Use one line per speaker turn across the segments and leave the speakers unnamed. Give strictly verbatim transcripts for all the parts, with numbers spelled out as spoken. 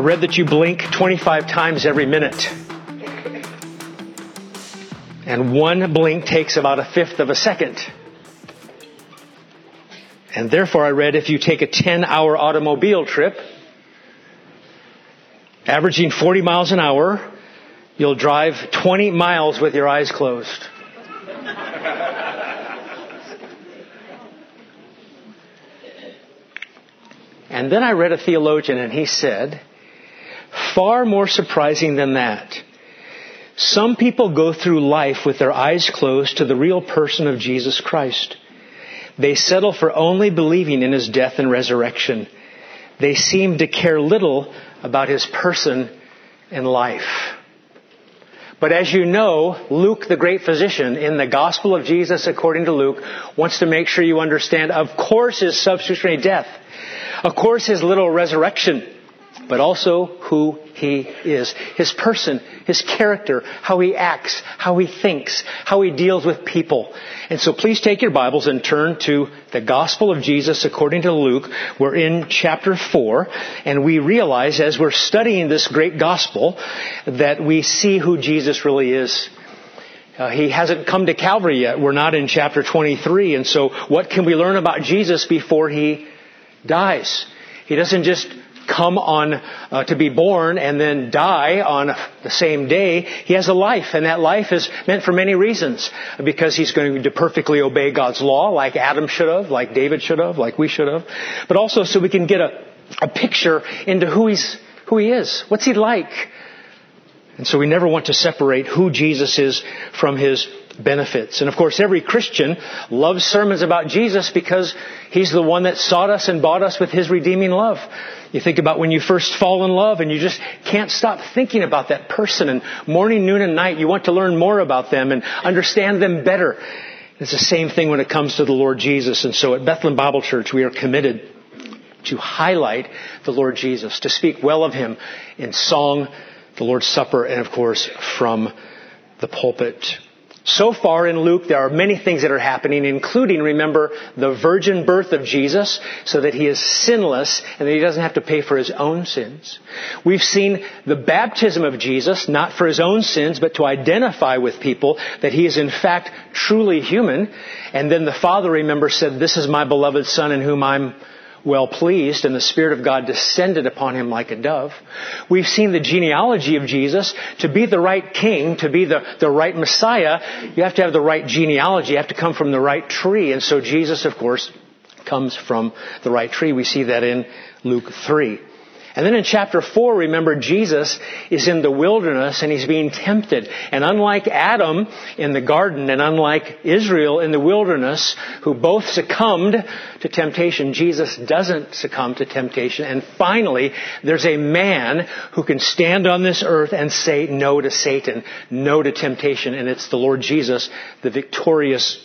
read that you blink twenty-five times every minute. And one blink takes about a fifth of a second. And therefore I read if you take a ten-hour automobile trip, averaging forty miles an hour, you'll drive twenty miles with your eyes closed. And then I read a theologian and he said, far more surprising than that, some people go through life with their eyes closed to the real person of Jesus Christ. They settle for only believing in His death and resurrection. They seem to care little about His person and life. But as you know, Luke, the great physician, in the Gospel of Jesus according to Luke, wants to make sure you understand, of course, His substitutionary death. Of course, His literal resurrection. But also who He is. His person, His character, how He acts, how He thinks, how He deals with people. And so please take your Bibles and turn to the Gospel of Jesus according to Luke. We're in chapter four, and we realize as we're studying this great Gospel that we see who Jesus really is. Uh, he hasn't come to Calvary yet. We're not in chapter twenty-three. And so what can we learn about Jesus before He dies? He doesn't just come on uh, to be born and then die on the same day. He has a life, and that life is meant for many reasons. Because He's going to perfectly obey God's law, like Adam should have, like David should have, like we should have. But also so we can get a, a picture into who He's, who He is. What's He like? And so we never want to separate who Jesus is from His benefits. And of course, every Christian loves sermons about Jesus because He's the one that sought us and bought us with His redeeming love. You think about when you first fall in love and you just can't stop thinking about that person, and morning, noon, and night you want to learn more about them and understand them better. It's the same thing when it comes to the Lord Jesus. And so at Bethlehem Bible Church, we are committed to highlight the Lord Jesus, to speak well of Him in song, the Lord's Supper, and of course from the pulpit. So far in Luke, there are many things that are happening, including, remember, the virgin birth of Jesus, so that He is sinless and that He doesn't have to pay for His own sins. We've seen the baptism of Jesus, not for His own sins, but to identify with people that He is in fact truly human. And then the Father, remember, said, "This is my beloved Son in whom I'm well pleased," and the Spirit of God descended upon Him like a dove. We've seen the genealogy of Jesus. To be the right king, to be the, the right Messiah, you have to have the right genealogy. You have to come from the right tree. And so Jesus, of course, comes from the right tree. We see that in Luke three. And then in chapter four, remember, Jesus is in the wilderness and He's being tempted. And unlike Adam in the garden and unlike Israel in the wilderness, who both succumbed to temptation, Jesus doesn't succumb to temptation. And finally, there's a man who can stand on this earth and say no to Satan, no to temptation. And it's the Lord Jesus, the victorious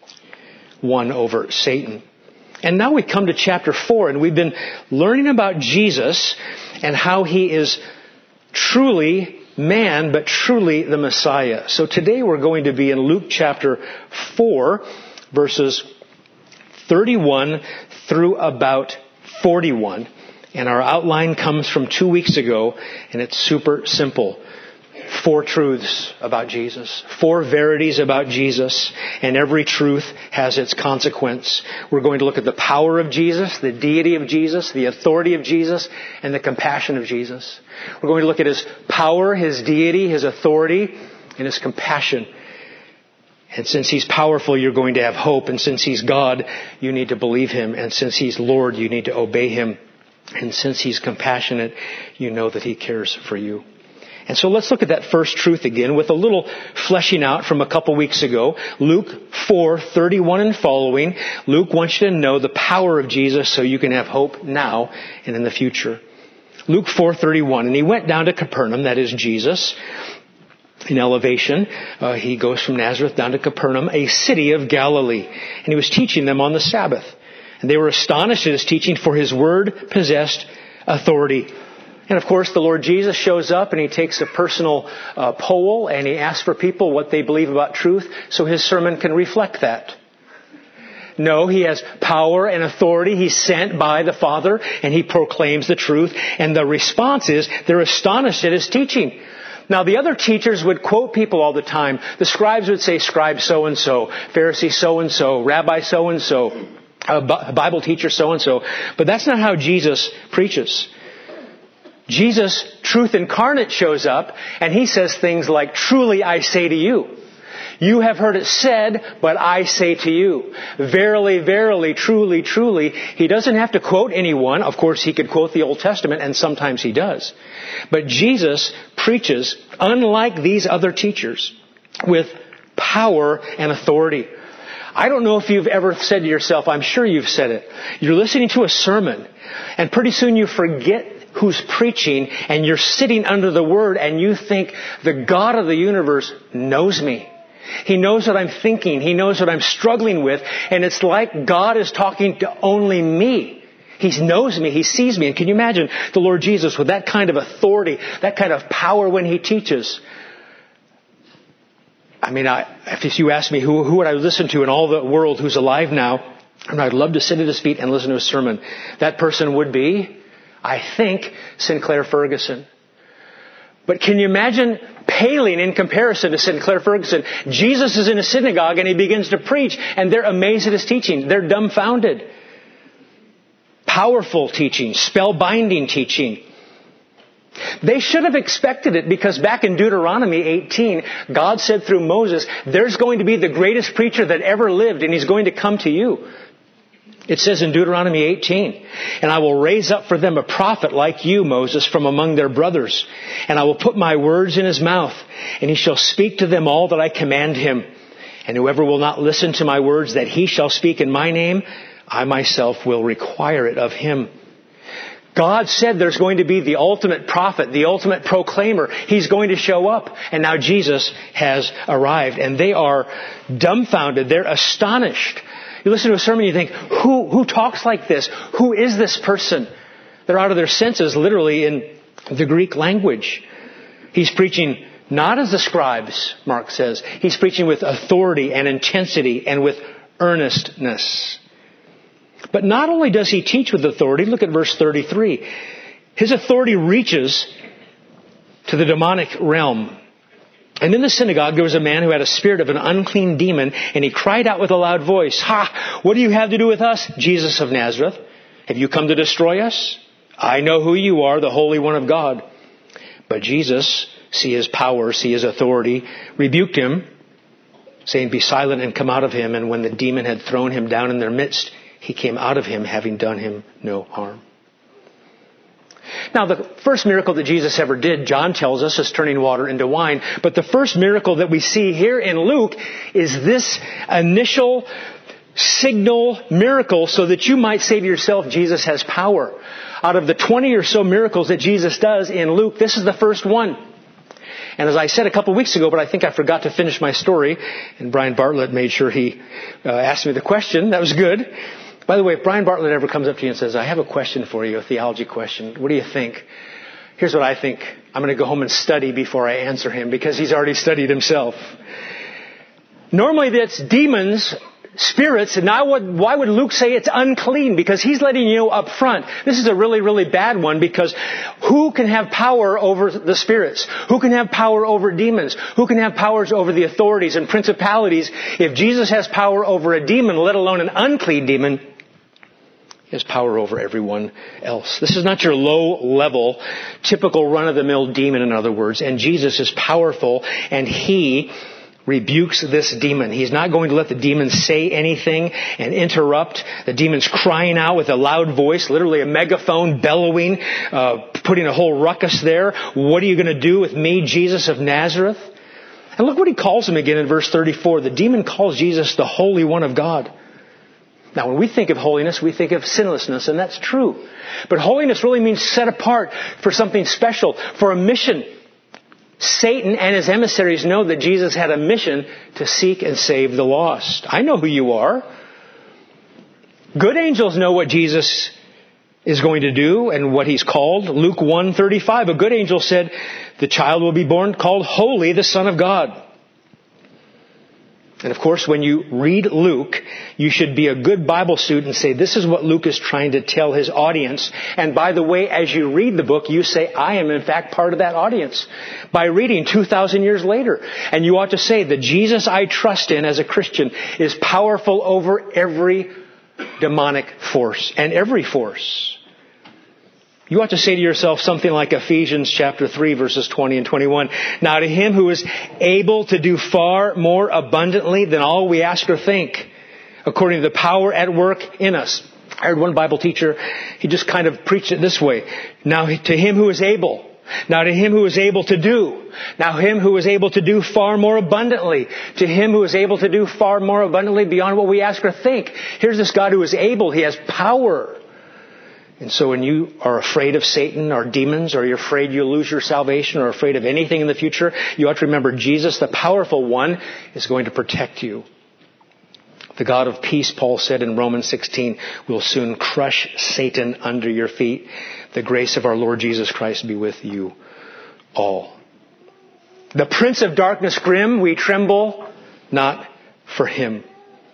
one over Satan. And now we come to chapter four, and we've been learning about Jesus and how He is truly man, but truly the Messiah. So today we're going to be in Luke chapter four, verses thirty-one through about forty-one. And our outline comes from two weeks ago, and it's super simple. Four truths about Jesus. Four verities about Jesus. And every truth has its consequence. We're going to look at the power of Jesus, the deity of Jesus, the authority of Jesus, and the compassion of Jesus. We're going to look at His power, His deity, His authority, and His compassion. And since He's powerful, you're going to have hope. And since He's God, you need to believe Him. And since He's Lord, you need to obey Him. And since He's compassionate, you know that He cares for you. And so let's look at that first truth again with a little fleshing out from a couple weeks ago. Luke four thirty-one and following. Luke wants you to know the power of Jesus so you can have hope now and in the future. Luke four thirty-one. And He went down to Capernaum, that is Jesus, in elevation. Uh, he goes from Nazareth down to Capernaum, a city of Galilee. And He was teaching them on the Sabbath. And they were astonished at His teaching, for His word possessed authority. And of course, the Lord Jesus shows up and He takes a personal uh, poll and He asks for people what they believe about truth so His sermon can reflect that. No, he has power and authority. He's sent by the Father, and he proclaims the truth. And the response is they're astonished at his teaching. Now, the other teachers would quote people all the time. The scribes would say, scribe so-and-so, Pharisee so-and-so, rabbi so-and-so, a Bible teacher so-and-so. But that's not how Jesus preaches. Jesus, truth incarnate, shows up, and he says things like, truly I say to you. You have heard it said, but I say to you. Verily, verily, truly, truly. He doesn't have to quote anyone. Of course, he could quote the Old Testament, and sometimes he does. But Jesus preaches, unlike these other teachers, with power and authority. I don't know if you've ever said to yourself, I'm sure you've said it. You're listening to a sermon, and pretty soon you forget who's preaching, and you're sitting under the Word, and you think, the God of the universe knows me. He knows what I'm thinking. He knows what I'm struggling with. And it's like God is talking to only me. He knows me. He sees me. And can you imagine the Lord Jesus with that kind of authority, that kind of power when he teaches? I mean, I, if you ask me who, who would I listen to in all the world who's alive now, and I'd love to sit at his feet and listen to a sermon, that person would be, I think, Sinclair Ferguson. But can you imagine paling in comparison to Sinclair Ferguson? Jesus is in a synagogue and he begins to preach, and they're amazed at his teaching. They're dumbfounded. Powerful teaching, spellbinding teaching. They should have expected it, because back in Deuteronomy eighteen, God said through Moses, there's going to be the greatest preacher that ever lived, and he's going to come to you. It says in Deuteronomy eighteen, and I will raise up for them a prophet like you, Moses, from among their brothers. And I will put my words in his mouth, and he shall speak to them all that I command him. And whoever will not listen to my words that he shall speak in my name, I myself will require it of him. God said there's going to be the ultimate prophet, the ultimate proclaimer. He's going to show up. And now Jesus has arrived. And they are dumbfounded. They're astonished. You listen to a sermon, you think, who, who talks like this? Who is this person? They're out of their senses, literally, in the Greek language. He's preaching not as the scribes, Mark says. He's preaching with authority and intensity and with earnestness. But not only does he teach with authority, look at verse thirty-three. His authority reaches to the demonic realm. And in the synagogue there was a man who had a spirit of an unclean demon, and he cried out with a loud voice, Ha! What do you have to do with us, Jesus of Nazareth? Have you come to destroy us? I know who you are, the Holy One of God. But Jesus, see his power, see his authority, rebuked him, saying, Be silent and come out of him. And when the demon had thrown him down in their midst, he came out of him, having done him no harm. Now, the first miracle that Jesus ever did, John tells us, is turning water into wine. But the first miracle that we see here in Luke is this initial signal miracle, so that you might say to yourself, Jesus has power. Out of the twenty or so miracles that Jesus does in Luke, this is the first one. And as I said a couple of weeks ago, but I think I forgot to finish my story, and Brian Bartlett made sure he uh, asked me the question. That was good. By the way, if Brian Bartlett ever comes up to you and says, I have a question for you, a theology question, what do you think? Here's what I think. I'm going to go home and study before I answer him, because he's already studied himself. Normally that's demons, spirits, and now what, why would Luke say it's unclean? Because he's letting you know up front, this is a really, really bad one, because who can have power over the spirits? Who can have power over demons? Who can have powers over the authorities and principalities? If Jesus has power over a demon, let alone an unclean demon, he has power over everyone else. This is not your low-level, typical run-of-the-mill demon, in other words. And Jesus is powerful, and he rebukes this demon. He's not going to let the demon say anything and interrupt. The demon's crying out with a loud voice, literally a megaphone, bellowing, uh, putting a whole ruckus there. What are you going to do with me, Jesus of Nazareth? And look what he calls him again in verse thirty-four. The demon calls Jesus the Holy One of God. Now, when we think of holiness, we think of sinlessness, and that's true. But holiness really means set apart for something special, for a mission. Satan and his emissaries know that Jesus had a mission to seek and save the lost. I know who you are. Good angels know what Jesus is going to do and what he's called. Luke one thirty-five, a good angel said, the child will be born called Holy, the Son of God. And of course, when you read Luke, you should be a good Bible student and say, this is what Luke is trying to tell his audience. And by the way, as you read the book, you say, I am in fact part of that audience by reading two thousand years later. And you ought to say, the Jesus I trust in as a Christian is powerful over every demonic force and every force. You ought to say to yourself something like Ephesians chapter three, verses twenty and twenty-one. Now to him who is able to do far more abundantly than all we ask or think, according to the power at work in us. I heard one Bible teacher, he just kind of preached it this way. Now to him who is able. Now to him who is able to do. Now him who is able to do far more abundantly. To him who is able to do far more abundantly beyond what we ask or think. Here's this God who is able. He has power. And so when you are afraid of Satan or demons, or you're afraid you'll lose your salvation, or afraid of anything in the future, you ought to remember Jesus, the powerful one, is going to protect you. The God of peace, Paul said in Romans sixteen, will soon crush Satan under your feet. The grace of our Lord Jesus Christ be with you all. The prince of darkness grim, we tremble not for him.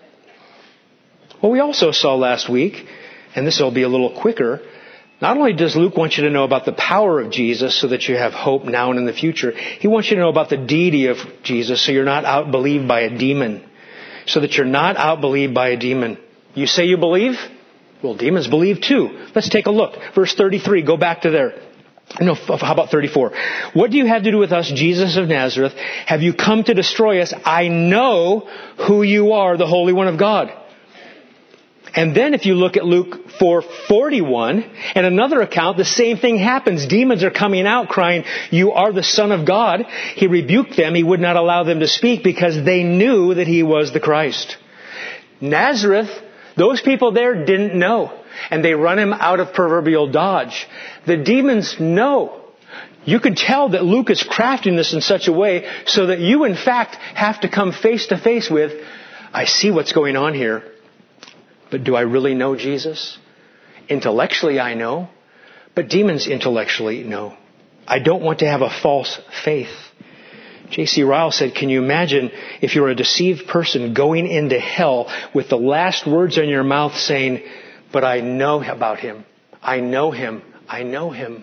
Well, we also saw last week, and this will be a little quicker, not only does Luke want you to know about the power of Jesus so that you have hope now and in the future, he wants you to know about the deity of Jesus so you're not outbelieved by a demon. So that you're not outbelieved by a demon. You say you believe? Well, demons believe too. Let's take a look. Verse thirty-three, go back to there. No, how about thirty-four? What do you have to do with us, Jesus of Nazareth? Have you come to destroy us? I know who you are, the Holy One of God. And then if you look at Luke four forty-one, and another account, the same thing happens. Demons are coming out crying, you are the Son of God. He rebuked them. He would not allow them to speak because they knew that he was the Christ. Nazareth, those people there didn't know. And they run him out of proverbial dodge. The demons know. You can tell that Luke is crafting this in such a way so that you in fact have to come face to face with, I see what's going on here. But do I really know Jesus? Intellectually, I know. But demons intellectually know. I don't want to have a false faith. J C Ryle said, can you imagine if you're a deceived person going into hell with the last words in your mouth saying, but I know about him. I know him. I know him.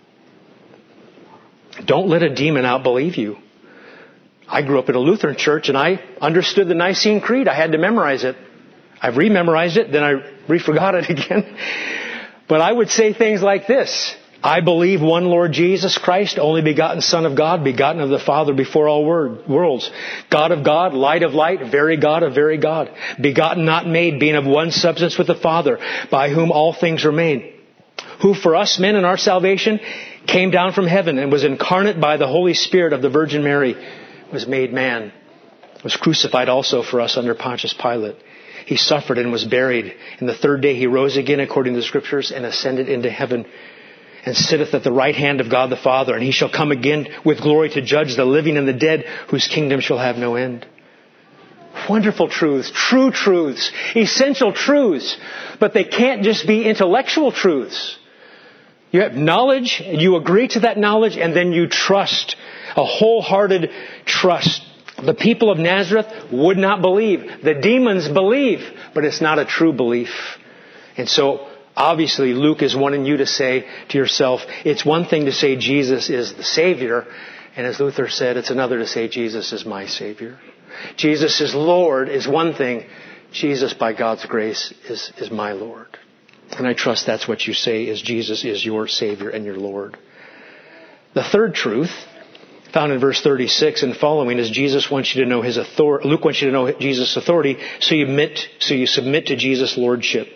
Don't let a demon outbelieve you. I grew up in a Lutheran church and I understood the Nicene Creed. I had to memorize it. I've rememorized it, then I re-forgot it again. But I would say things like this. I believe one Lord Jesus Christ, only begotten Son of God, begotten of the Father before all word, worlds. God of God, light of light, very God of very God. Begotten, not made, being of one substance with the Father, by whom all things are made. Who for us men in our salvation came down from heaven and was incarnate by the Holy Spirit of the Virgin Mary, was made man, was crucified also for us under Pontius Pilate. He suffered and was buried. And the third day he rose again according to the Scriptures and ascended into heaven and sitteth at the right hand of God the Father. And he shall come again with glory to judge the living and the dead, whose kingdom shall have no end. Wonderful truths, true truths, essential truths. But they can't just be intellectual truths. You have knowledge, and you agree to that knowledge, and then you trust, a wholehearted trust. The people of Nazareth would not believe. The demons believe, but it's not a true belief. And so, obviously, Luke is wanting you to say to yourself, it's one thing to say Jesus is the Savior, and as Luther said, it's another to say Jesus is my Savior. Jesus is Lord is one thing. Jesus, by God's grace, is, is my Lord. And I trust that's what you say, is Jesus is your Savior and your Lord. The third truth, found in verse thirty-six and following, is Jesus wants you to know his authority. Luke wants you to know Jesus' authority, so you submit, so you submit to Jesus' lordship.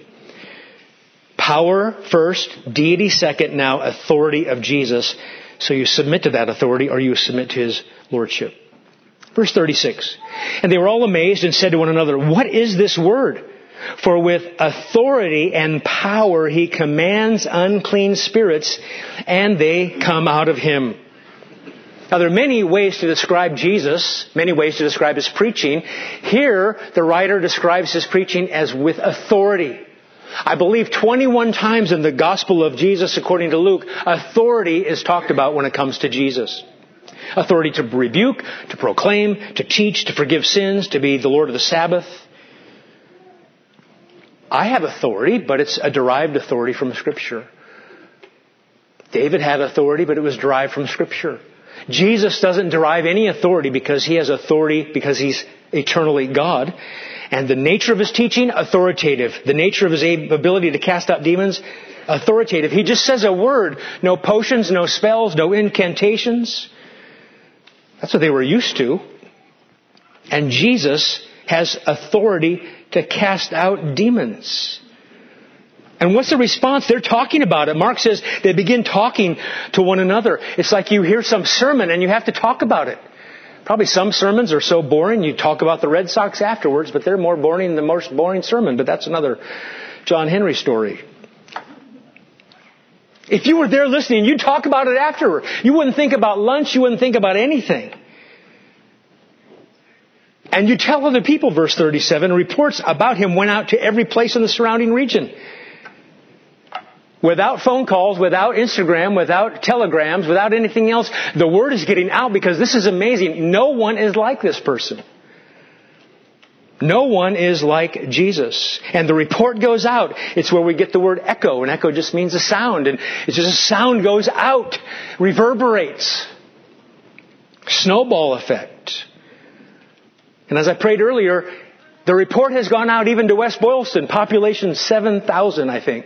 Power first, deity second, now authority of Jesus. So you submit to that authority, or you submit to his lordship. Verse thirty-six. And they were all amazed and said to one another, what is this word? For with authority and power he commands unclean spirits, and they come out of him. Now, there are many ways to describe Jesus, many ways to describe his preaching. Here, the writer describes his preaching as with authority. I believe twenty-one times in the Gospel of Jesus, according to Luke, authority is talked about when it comes to Jesus. Authority to rebuke, to proclaim, to teach, to forgive sins, to be the Lord of the Sabbath. I have authority, but it's a derived authority from Scripture. David had authority, but it was derived from Scripture. Jesus doesn't derive any authority because he has authority because he's eternally God. And the nature of his teaching, authoritative. The nature of his ability to cast out demons, authoritative. He just says a word. No potions, no spells, no incantations. That's what they were used to. And Jesus has authority to cast out demons. And what's the response? They're talking about it. Mark says they begin talking to one another. It's like you hear some sermon and you have to talk about it. Probably some sermons are so boring you talk about the Red Sox afterwards, but they're more boring than the most boring sermon. But that's another John Henry story. If you were there listening, you'd talk about it afterward. You wouldn't think about lunch. You wouldn't think about anything. And you tell other people, verse thirty-seven, reports about him went out to every place in the surrounding region. Without phone calls, without Instagram, without telegrams, without anything else, the word is getting out because this is amazing. No one is like this person. No one is like Jesus. And the report goes out. It's where we get the word echo. And echo just means a sound. And it's just a sound goes out, reverberates. Snowball effect. And as I prayed earlier, the report has gone out even to West Boylston. Population seven thousand, I think.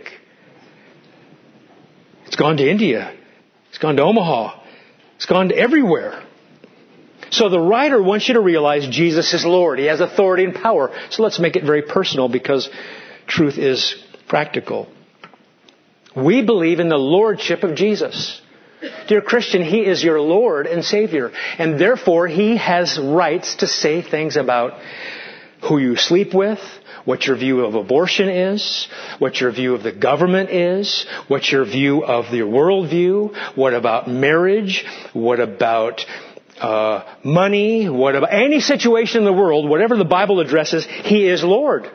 It's gone to India. It's gone to Omaha. It's gone to everywhere. So the writer wants you to realize Jesus is Lord. He has authority and power. So let's make it very personal because truth is practical. We believe in the lordship of Jesus. Dear Christian, He is your Lord and Savior. And therefore, He has rights to say things about who you sleep with, what your view of abortion is, what your view of the government is, what your view of the worldview, what about marriage, what about uh, money, what about any situation in the world, whatever the Bible addresses, He is Lord.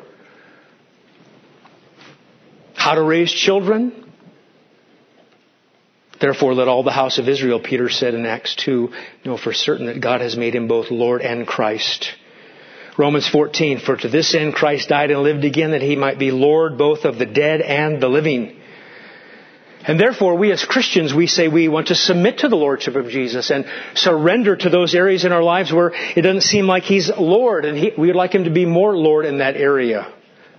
How to raise children. Therefore, let all the house of Israel, Peter said in Acts two, know for certain that God has made Him both Lord and Christ. Romans fourteen, for to this end Christ died and lived again, that He might be Lord both of the dead and the living. And therefore, we as Christians, we say we want to submit to the Lordship of Jesus and surrender to those areas in our lives where it doesn't seem like He's Lord, and he, we would like Him to be more Lord in that area.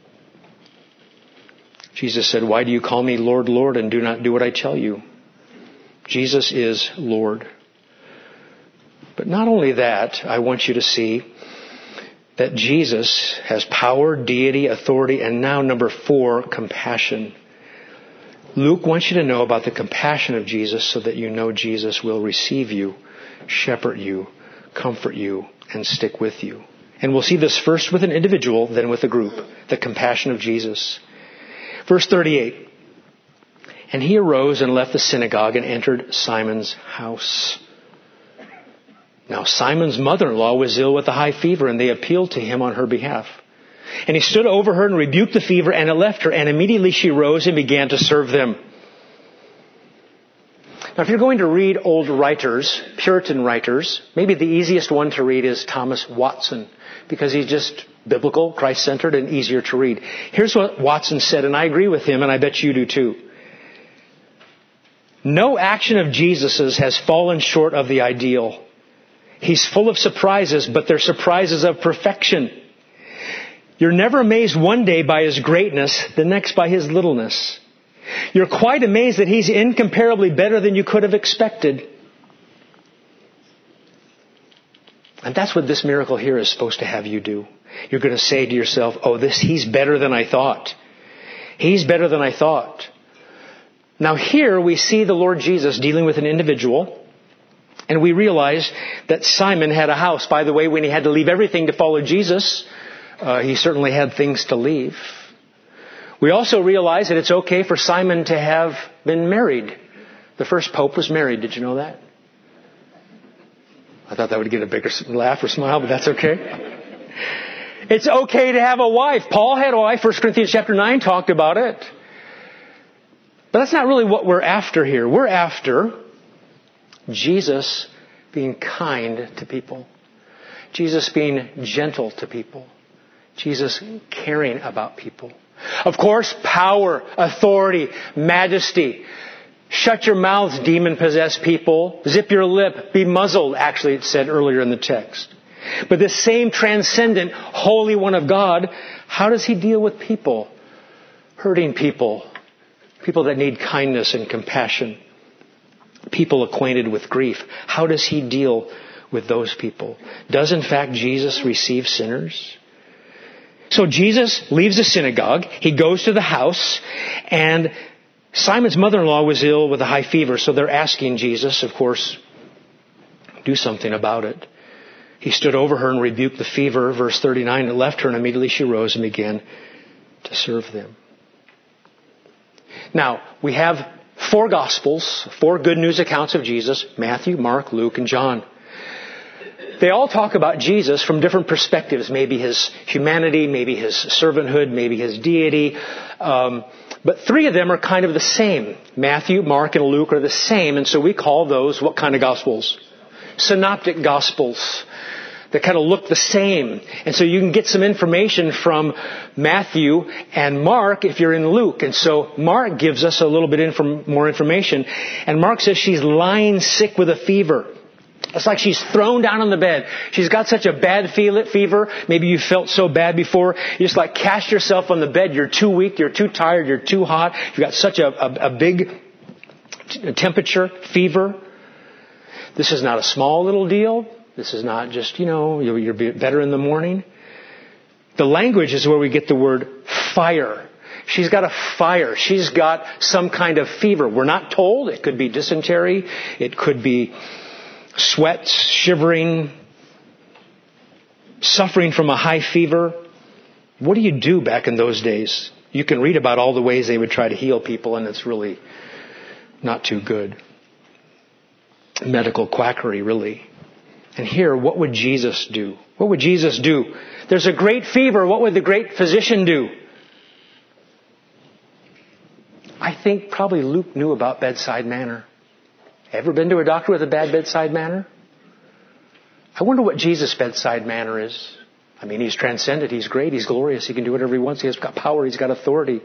Jesus said, why do you call me Lord, Lord, and do not do what I tell you? Jesus is Lord. But not only that, I want you to see that Jesus has power, deity, authority, and now number four, compassion. Luke wants you to know about the compassion of Jesus so that you know Jesus will receive you, shepherd you, comfort you, and stick with you. And we'll see this first with an individual, then with a group. The compassion of Jesus. Verse thirty-eight. And he arose and left the synagogue and entered Simon's house. Now Simon's mother-in-law was ill with a high fever, and they appealed to him on her behalf. And he stood over her and rebuked the fever, and it left her, and immediately she rose and began to serve them. Now if you're going to read old writers, Puritan writers, maybe the easiest one to read is Thomas Watson, because he's just biblical, Christ-centered, and easier to read. Here's what Watson said, and I agree with him, and I bet you do too. No action of Jesus's has fallen short of the ideal. He's full of surprises, but they're surprises of perfection. You're never amazed one day by His greatness, the next by His littleness. You're quite amazed that He's incomparably better than you could have expected. And that's what this miracle here is supposed to have you do. You're going to say to yourself, oh, this, He's better than I thought. He's better than I thought. Now here we see the Lord Jesus dealing with an individual, and we realize that Simon had a house. By the way, when he had to leave everything to follow Jesus, uh, he certainly had things to leave. We also realize that it's okay for Simon to have been married. The first pope was married. Did you know that? I thought that would get a bigger laugh or smile, but that's okay. It's okay to have a wife. Paul had a wife. First Corinthians chapter nine talked about it. But that's not really what we're after here. We're after Jesus being kind to people. Jesus being gentle to people. Jesus caring about people. Of course, power, authority, majesty. Shut your mouths, demon-possessed people. Zip your lip. Be muzzled, actually it said earlier in the text. But this same transcendent, holy one of God, how does he deal with people? Hurting people. People that need kindness and compassion. People acquainted with grief. How does he deal with those people? Does in fact Jesus receive sinners? So Jesus leaves the synagogue. He goes to the house, and Simon's mother-in-law was ill with a high fever, so they're asking Jesus, of course, do something about it. He stood over her and rebuked the fever, verse thirty-nine, it left her, and immediately she rose and began to serve them. Now, we have four Gospels, four good news accounts of Jesus, Matthew, Mark, Luke, and John. They all talk about Jesus from different perspectives, maybe his humanity, maybe his servanthood, maybe his deity. Um, but three of them are kind of the same. Matthew, Mark, and Luke are the same, and so we call those what kind of Gospels? Synoptic Gospels. They kind of look the same. And so you can get some information from Matthew and Mark if you're in Luke. And so Mark gives us a little bit inform- more information. And Mark says she's lying sick with a fever. It's like she's thrown down on the bed. She's got such a bad feel fever. Maybe you felt so bad before. You just like cast yourself on the bed. You're too weak. You're too tired. You're too hot. You've got such a, a, a big t- temperature, fever. This is not a small little deal. This is not just, you know, you're, you're better in the morning. The language is where we get the word fire. She's got a fire. She's got some kind of fever. We're not told. It could be dysentery. It could be sweats, shivering, suffering from a high fever. What do you do back in those days? You can read about all the ways they would try to heal people, and it's really not too good. Medical quackery, really. And here, what would Jesus do? What would Jesus do? There's a great fever. What would the great physician do? I think probably Luke knew about bedside manner. Ever been to a doctor with a bad bedside manner? I wonder what Jesus' bedside manner is. I mean, he's transcendent. He's great. He's glorious. He can do whatever he wants. He's got power. He's got authority.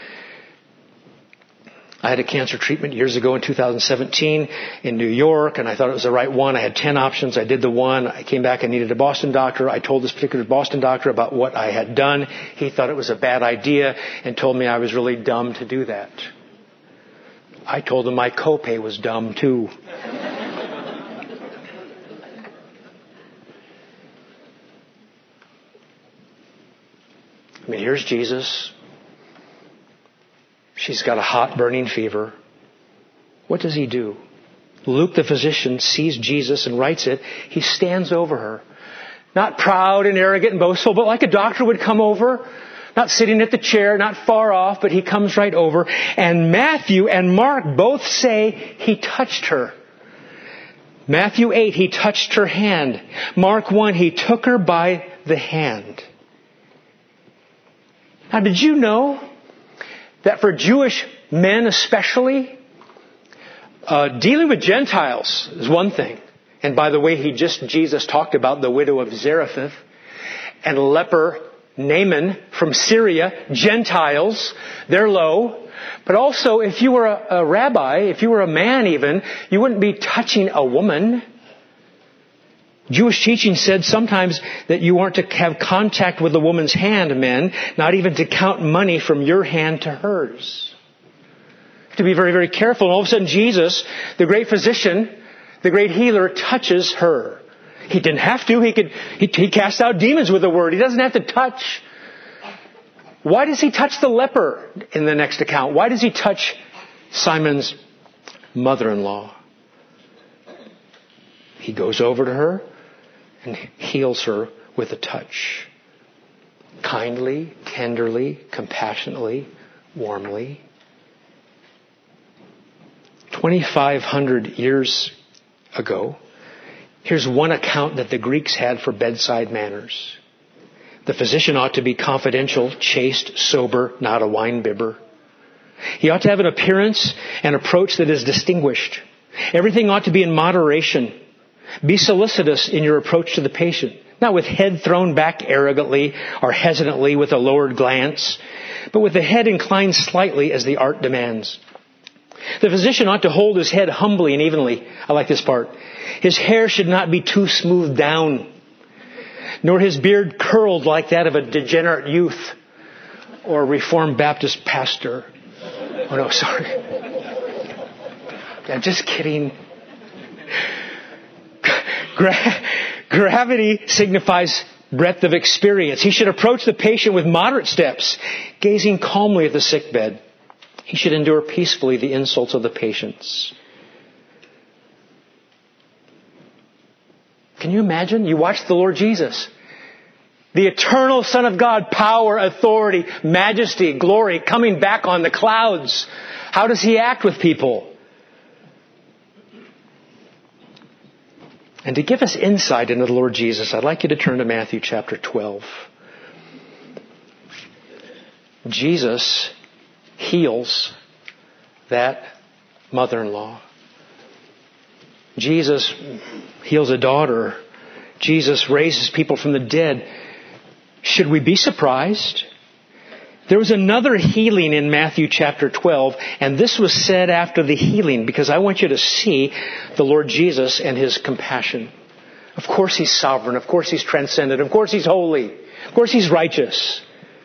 I had a cancer treatment years ago in two thousand seventeen in New York, and I thought it was the right one. I had ten options. I did the one. I came back and needed a Boston doctor. I told this particular Boston doctor about what I had done. He thought it was a bad idea and told me I was really dumb to do that. I told him my copay was dumb too. I mean, here's Jesus. She's got a hot, burning fever. What does he do? Luke, the physician, sees Jesus and writes it. He stands over her. Not proud and arrogant and boastful, but like a doctor would come over. Not sitting at the chair, not far off, but he comes right over. And Matthew and Mark both say he touched her. Matthew eight, he touched her hand. Mark one, he took her by the hand. Now, did you know that for Jewish men especially, uh, dealing with Gentiles is one thing. And by the way, he just, Jesus talked about the widow of Zarephath and leper Naaman from Syria, Gentiles, they're low. But also, if you were a, a rabbi, if you were a man even, you wouldn't be touching a woman. Jewish teaching said sometimes that you weren't to have contact with a woman's hand, men, not even to count money from your hand to hers. To be very, very careful. And all of a sudden, Jesus, the great physician, the great healer, touches her. He didn't have to. He could. He, he cast out demons with a word. He doesn't have to touch. Why does he touch the leper in the next account? Why does he touch Simon's mother-in-law? He goes over to her and heals her with a touch. Kindly, tenderly, compassionately, warmly. twenty-five hundred years ago, here's one account that the Greeks had for bedside manners. The physician ought to be confidential, chaste, sober, not a wine bibber. He ought to have an appearance and approach that is distinguished. Everything ought to be in moderation. Be solicitous in your approach to the patient, not with head thrown back arrogantly or hesitantly with a lowered glance, but with the head inclined slightly as the art demands. The physician ought to hold his head humbly and evenly. I like this part. His hair should not be too smoothed down, nor his beard curled like that of a degenerate youth or a Reformed Baptist pastor. Oh no, sorry. I'm just kidding. Gra- gravity signifies breadth of experience. He should approach the patient with moderate steps, gazing calmly at the sick bed. He should endure peacefully the insults of the patients. Can you imagine? You watch the Lord Jesus, the eternal Son of God, power, authority, majesty, glory, coming back on the clouds. How does He act with people? And to give us insight into the Lord Jesus, I'd like you to turn to Matthew chapter twelve. Jesus heals that mother-in-law. Jesus heals a daughter. Jesus raises people from the dead. Should we be surprised? There was another healing in Matthew chapter twelve, and this was said after the healing because I want you to see the Lord Jesus and His compassion. Of course He's sovereign. Of course He's transcendent. Of course He's holy. Of course He's righteous.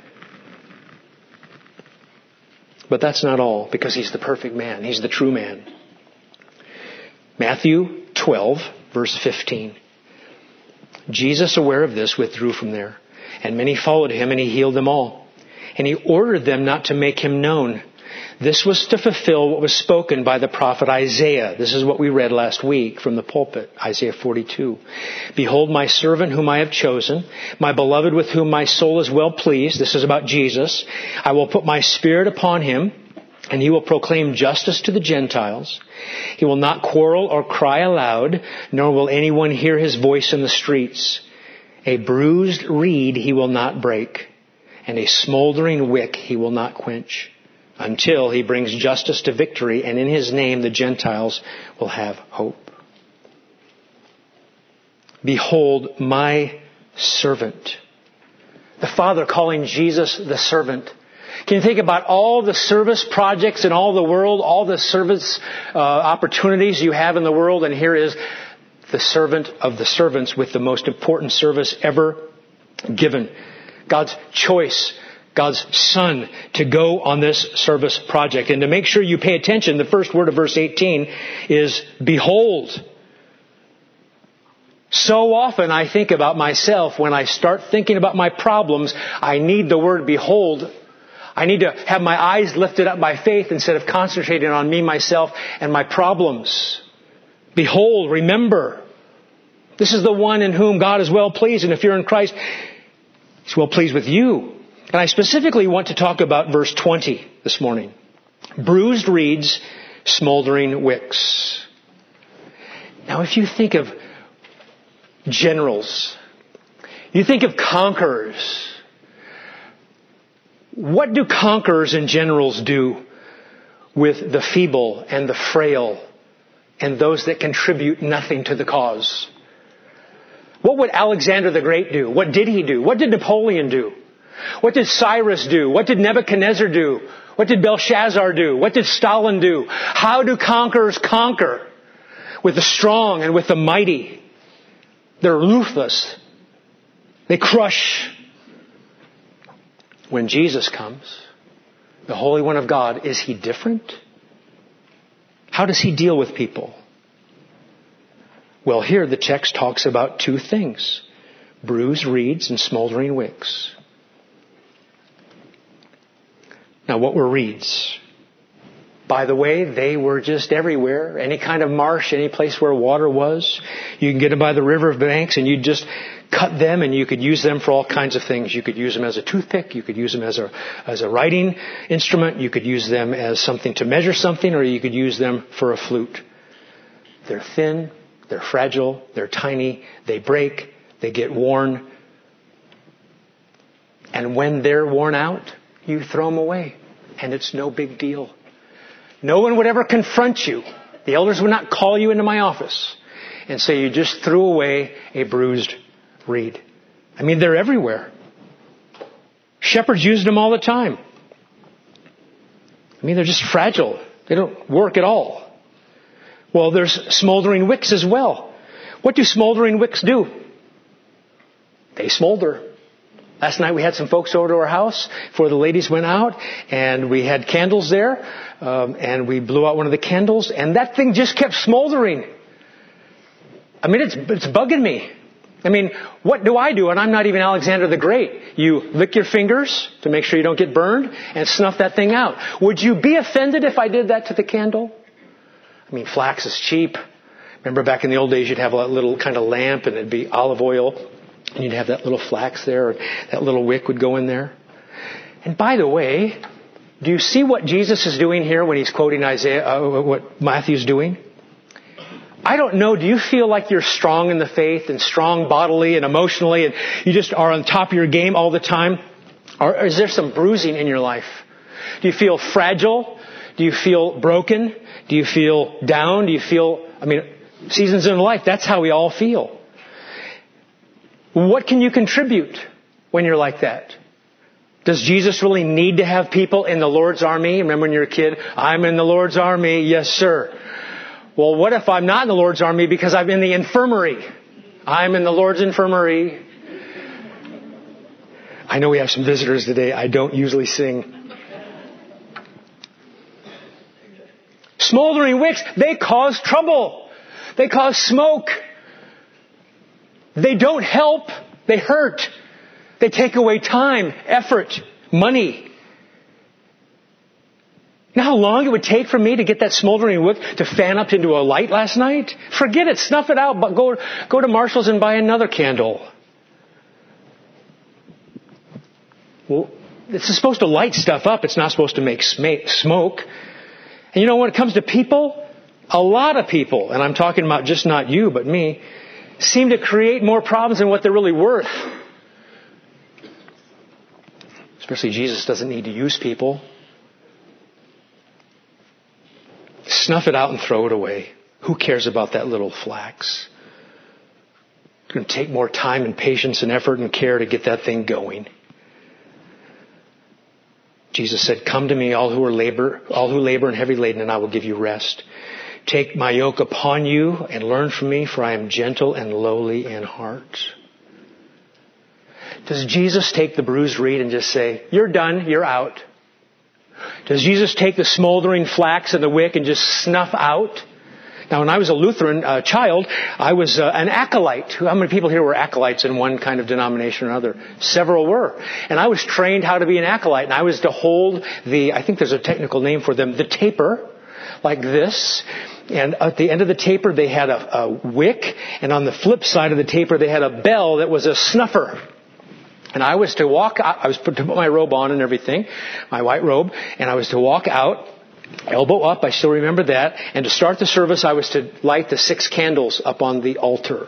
But that's not all, because He's the perfect man. He's the true man. Matthew twelve, verse fifteen. Jesus, aware of this, withdrew from there, and many followed Him, and He healed them all. And He ordered them not to make Him known. This was to fulfill what was spoken by the prophet Isaiah. This is what we read last week from the pulpit, Isaiah forty-two. Behold my servant whom I have chosen, my beloved with whom my soul is well pleased. This is about Jesus. I will put my spirit upon Him, and He will proclaim justice to the Gentiles. He will not quarrel or cry aloud, nor will anyone hear His voice in the streets. A bruised reed He will not break, and a smoldering wick He will not quench, until He brings justice to victory, and in His name the Gentiles will have hope. Behold my servant. The Father calling Jesus the servant. Can you think about all the service projects in all the world, all the service uh, opportunities you have in the world, and here is the servant of the servants with the most important service ever given. God's choice, God's Son, to go on this service project. And to make sure you pay attention, the first word of verse eighteen is behold. So often I think about myself when I start thinking about my problems, I need the word behold. I need to have my eyes lifted up by faith instead of concentrating on me, myself, and my problems. Behold, remember, this is the one in whom God is well pleased. And if you're in Christ, He's well pleased with you. And I specifically want to talk about verse twenty this morning. Bruised reeds, smoldering wicks. Now, if you think of generals, you think of conquerors. What do conquerors and generals do with the feeble and the frail and those that contribute nothing to the cause? What would Alexander the Great do? What did he do? What did Napoleon do? What did Cyrus do? What did Nebuchadnezzar do? What did Belshazzar do? What did Stalin do? How do conquerors conquer? With the strong and with the mighty. They're ruthless. They crush. When Jesus comes, the Holy One of God, is He different? How does He deal with people? Well, here the text talks about two things. Bruised reeds and smoldering wicks. Now, what were reeds? By the way, they were just everywhere. Any kind of marsh, any place where water was. You can get them by the river banks and you just cut them and you could use them for all kinds of things. You could use them as a toothpick. You could use them as a, as a writing instrument. You could use them as something to measure something, or you could use them for a flute. They're thin. They're fragile. They're tiny. They break. They get worn. And when they're worn out, you throw them away. And it's no big deal. No one would ever confront you. The elders would not call you into my office and say you just threw away a bruised reed. I mean, they're everywhere. Shepherds use them all the time. I mean, they're just fragile. They don't work at all. Well, there's smoldering wicks as well. What do smoldering wicks do? They smolder. Last night we had some folks over to our house before the ladies went out, and we had candles there, um, and we blew out one of the candles, and that thing just kept smoldering. I mean, it's it's bugging me. I mean, what do I do? And I'm not even Alexander the Great. You lick your fingers to make sure you don't get burned and snuff that thing out. Would you be offended if I did that to the candle? I mean, flax is cheap. Remember back in the old days, you'd have a little kind of lamp, and it'd be olive oil. And you'd have that little flax there, and that little wick would go in there. And by the way, do you see what Jesus is doing here when he's quoting Isaiah, uh, what Matthew's doing? I don't know, do you feel like you're strong in the faith and strong bodily and emotionally, and you just are on top of your game all the time? Or is there some bruising in your life? Do you feel fragile? Do you feel broken? Do you feel down? Do you feel, I mean, seasons in life, that's how we all feel. What can you contribute when you're like that? Does Jesus really need to have people in the Lord's army? Remember when you're a kid, I'm in the Lord's army. Yes, sir. Well, what if I'm not in the Lord's army because I'm in the infirmary? I'm in the Lord's infirmary. I know we have some visitors today. I don't usually sing. Smoldering wicks, they cause trouble. They cause smoke. They don't help. They hurt. They take away time, effort, money. You know how long it would take for me to get that smoldering wick to fan up into a light last night? Forget it. Snuff it out. But go, go to Marshall's and buy another candle. Well, this is supposed to light stuff up. It's not supposed to make smoke. And you know, when it comes to people, a lot of people, and I'm talking about just not you, but me, seem to create more problems than what they're really worth. Especially Jesus doesn't need to use people. Snuff it out and throw it away. Who cares about that little flax? It's going to take more time and patience and effort and care to get that thing going. Jesus said, "Come to me, all who are labor, all who labor and heavy laden, and I will give you rest. Take my yoke upon you and learn from me, for I am gentle and lowly in heart." Does Jesus take the bruised reed and just say, "You're done, you're out"? Does Jesus take the smoldering flax and the wick and just snuff out? Now, when I was a Lutheran uh, child, I was uh, an acolyte. How many people here were acolytes in one kind of denomination or another? Several were. And I was trained how to be an acolyte. And I was to hold the, I think there's a technical name for them, the taper, like this. And at the end of the taper, they had a, a wick. And on the flip side of the taper, they had a bell that was a snuffer. And I was to walk out, I was to put my robe on and everything, my white robe, and I was to walk out, elbow up, I still remember that, and to start the service, I was to light the six candles up on the altar.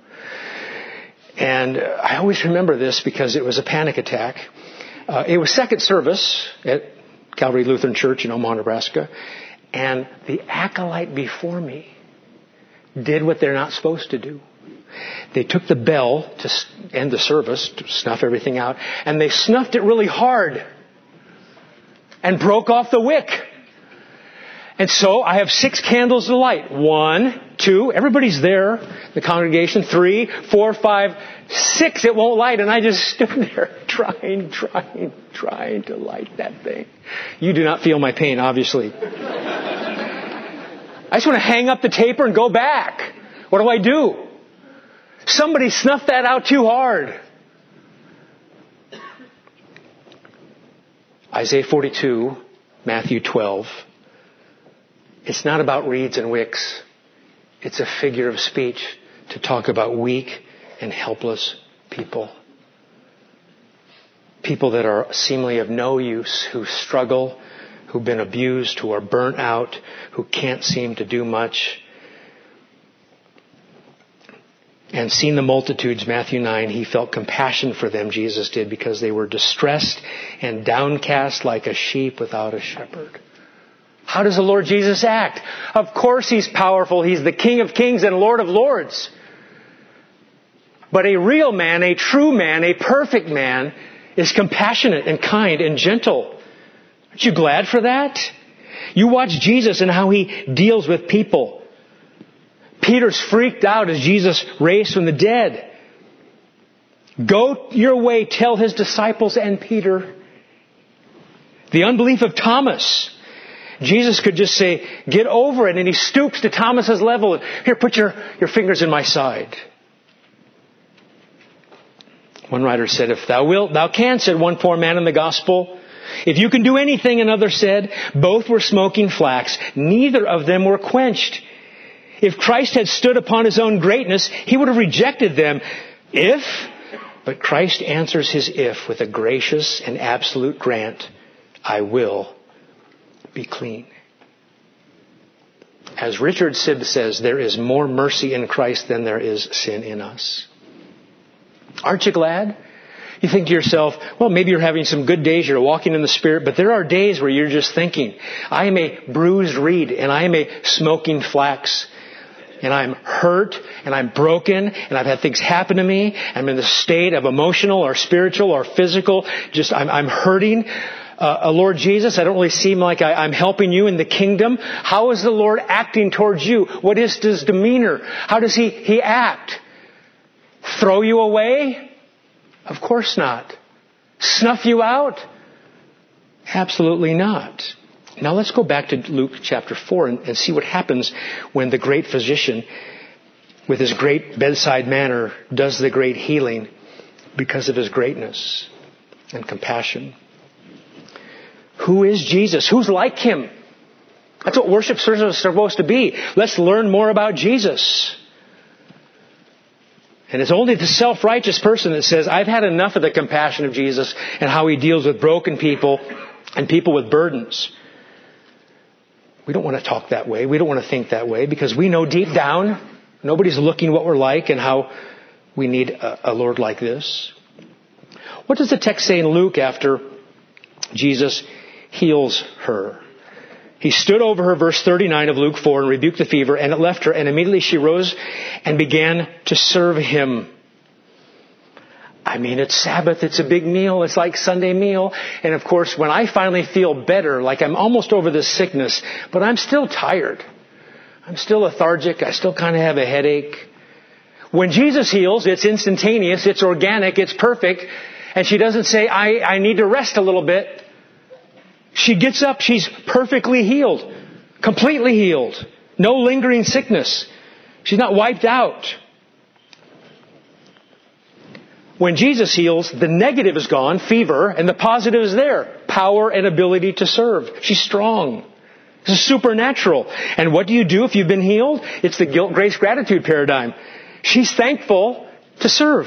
And I always remember this because it was a panic attack. Uh, it was second service at Calvary Lutheran Church in Omaha, Nebraska, and the acolyte before me did what they're not supposed to do. They took the bell to end the service, to snuff everything out, and they snuffed it really hard and broke off the wick. And so I have six candles to light. One, two, everybody's there, the congregation, three, four, five, six, it won't light. And I just stood there trying, trying, trying to light that thing. You do not feel my pain, obviously. I just want to hang up the taper and go back. What do I do? Somebody snuffed that out too hard. Isaiah forty-two, Matthew twelve. It's not about reeds and wicks. It's a figure of speech to talk about weak and helpless people. People that are seemingly of no use, who struggle, who've been abused, who are burnt out, who can't seem to do much. And seeing the multitudes, Matthew nine, he felt compassion for them, Jesus did, because they were distressed and downcast like a sheep without a shepherd. How does the Lord Jesus act? Of course He's powerful. He's the King of Kings and Lord of Lords. But a real man, a true man, a perfect man is compassionate and kind and gentle. Aren't you glad for that? You watch Jesus and how He deals with people. Peter's freaked out as Jesus raised from the dead. Go your way, tell His disciples and Peter. The unbelief of Thomas. Jesus could just say, get over it. And He stoops to Thomas's level. Here, put your, your fingers in my side. One writer said, if thou wilt, thou canst, said one poor man in the gospel. If you can do anything, another said, both were smoking flax. Neither of them were quenched. If Christ had stood upon His own greatness, He would have rejected them. If, but Christ answers His if with a gracious and absolute grant. I will be clean. As Richard Sibbes says, there is more mercy in Christ than there is sin in us. Aren't you glad? You think to yourself, well, maybe you're having some good days, you're walking in the Spirit, but there are days where you're just thinking, I am a bruised reed and I am a smoking flax. And I'm hurt, and I'm broken, and I've had things happen to me. I'm in the state of emotional or spiritual or physical. Just, I'm, I'm hurting. Uh, Lord Jesus, I don't really seem like I, I'm helping you in the kingdom. How is the Lord acting towards you? What is His demeanor? How does He, he act? Throw you away? Of course not. Snuff you out? Absolutely not. Now let's go back to Luke chapter four and, and see what happens when the great physician, with His great bedside manner, does the great healing because of His greatness and compassion. Who is Jesus? Who's like Him? That's what worship services are supposed to be. Let's learn more about Jesus. And it's only the self-righteous person that says, I've had enough of the compassion of Jesus and how He deals with broken people and people with burdens. We don't want to talk that way. We don't want to think that way because we know deep down nobody's looking what we're like and how we need a, a Lord like this. What does the text say in Luke after Jesus heals her? He stood over her, verse thirty-nine of Luke four, and rebuked the fever, and it left her, and immediately she rose and began to serve Him. I mean, it's Sabbath, it's a big meal, it's like Sunday meal. And of course, when I finally feel better, like I'm almost over this sickness, but I'm still tired. I'm still lethargic, I still kind of have a headache. When Jesus heals, it's instantaneous, it's organic, it's perfect. And she doesn't say, I, I need to rest a little bit. She gets up, she's perfectly healed, completely healed. No lingering sickness. She's not wiped out. When Jesus heals, the negative is gone, fever, and the positive is there, power and ability to serve. She's strong. This is supernatural. And what do you do if you've been healed? It's the guilt, grace, gratitude paradigm. She's thankful to serve.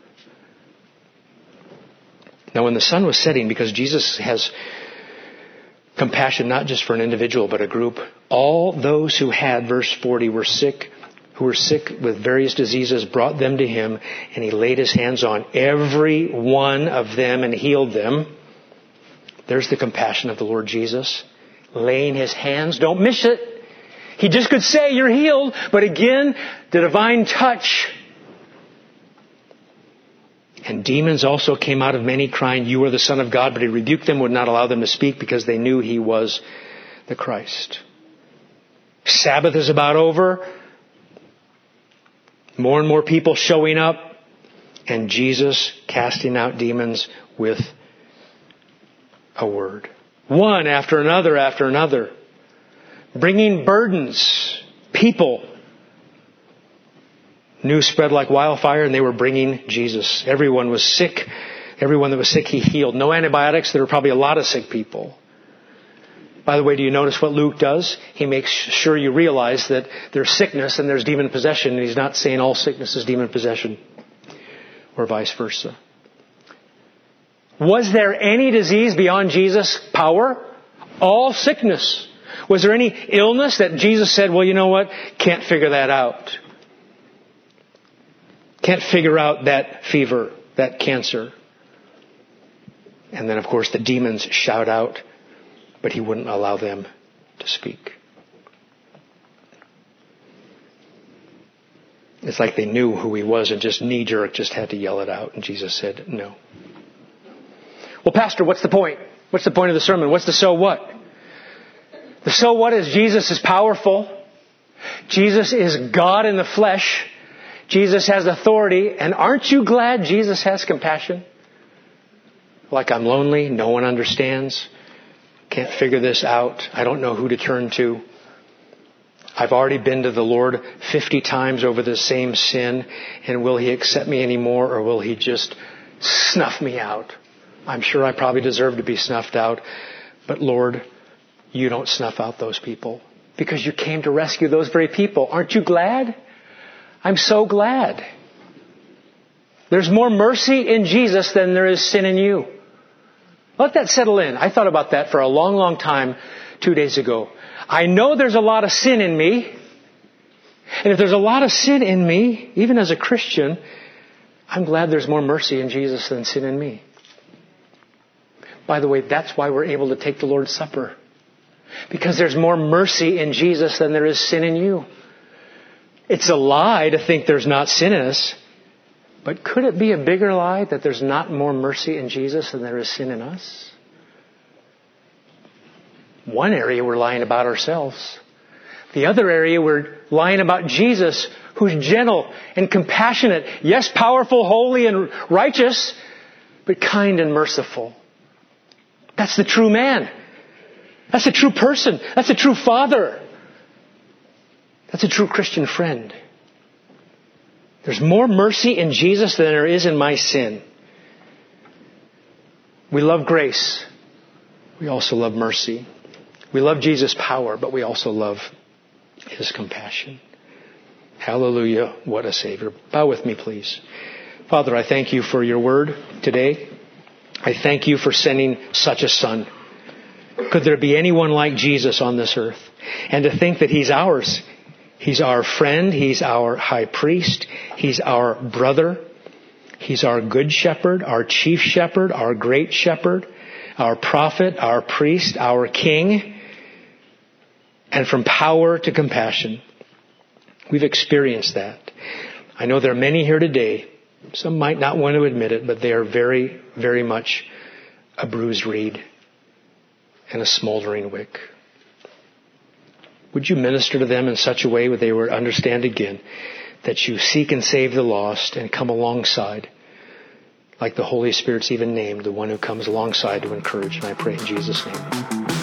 Now when the sun was setting, because Jesus has compassion not just for an individual but a group, all those who had, verse forty, were sick, who were sick with various diseases, brought them to Him, and He laid His hands on every one of them and healed them. There's the compassion of the Lord Jesus. Laying His hands, don't miss it. He just could say, you're healed, but again, the divine touch. And demons also came out of many, crying, you are the Son of God. But He rebuked them, would not allow them to speak, because they knew He was the Christ. Sabbath is about over. More and more people showing up. And Jesus casting out demons with a word. One after another after another. Bringing burdens. People. News spread like wildfire, and they were bringing Jesus. Everyone was sick. Everyone that was sick, He healed. No antibiotics. There were probably a lot of sick people. By the way, do you notice what Luke does? He makes sure you realize that there's sickness and there's demon possession. And he's not saying all sickness is demon possession. Or vice versa. Was there any disease beyond Jesus' power? All sickness. Was there any illness that Jesus said, well, you know what? Can't figure that out. Can't figure out that fever, that cancer. And then, of course, the demons shout out, but He wouldn't allow them to speak. It's like they knew who he was and just knee-jerk just had to yell it out. And Jesus said, no. Well, Pastor, what's the point? What's the point of the sermon? What's the so what? The so what is Jesus is powerful. Jesus is God in the flesh. Jesus has authority. And aren't you glad Jesus has compassion? Like I'm lonely. No one understands. Can't figure this out. I don't know who to turn to. I've already been to the Lord fifty times over the same sin. And will He accept me anymore, or will He just snuff me out? I'm sure I probably deserve to be snuffed out. But Lord, you don't snuff out those people because you came to rescue those very people. Aren't you glad? I'm so glad. There's more mercy in Jesus than there is sin in you. Let that settle in. I thought about that for a long, long time two days ago. I know there's a lot of sin in me. And if there's a lot of sin in me, even as a Christian, I'm glad there's more mercy in Jesus than sin in me. By the way, that's why we're able to take the Lord's Supper. Because there's more mercy in Jesus than there is sin in you. It's a lie to think there's not sin in us. But could it be a bigger lie that there's not more mercy in Jesus than there is sin in us? One area we're lying about ourselves. The other area we're lying about Jesus, who's gentle and compassionate. Yes, powerful, holy, and righteous, but kind and merciful. That's the true man. That's a true person. That's a true father. That's a true Christian friend. There's more mercy in Jesus than there is in my sin. We love grace. We also love mercy. We love Jesus' power, but we also love His compassion. Hallelujah. What a Savior. Bow with me, please. Father, I thank you for your word today. I thank you for sending such a Son. Could there be anyone like Jesus on this earth? And to think that He's ours. He's our friend. He's our high priest. He's our brother. He's our good shepherd, our chief shepherd, our great shepherd, our prophet, our priest, our king. And from power to compassion. We've experienced that. I know there are many here today. Some might not want to admit it, but they are very, very much a bruised reed and a smoldering wick. Would you minister to them in such a way that they would understand again that you seek and save the lost and come alongside, like the Holy Spirit's even named, the one who comes alongside to encourage. And I pray in Jesus' name.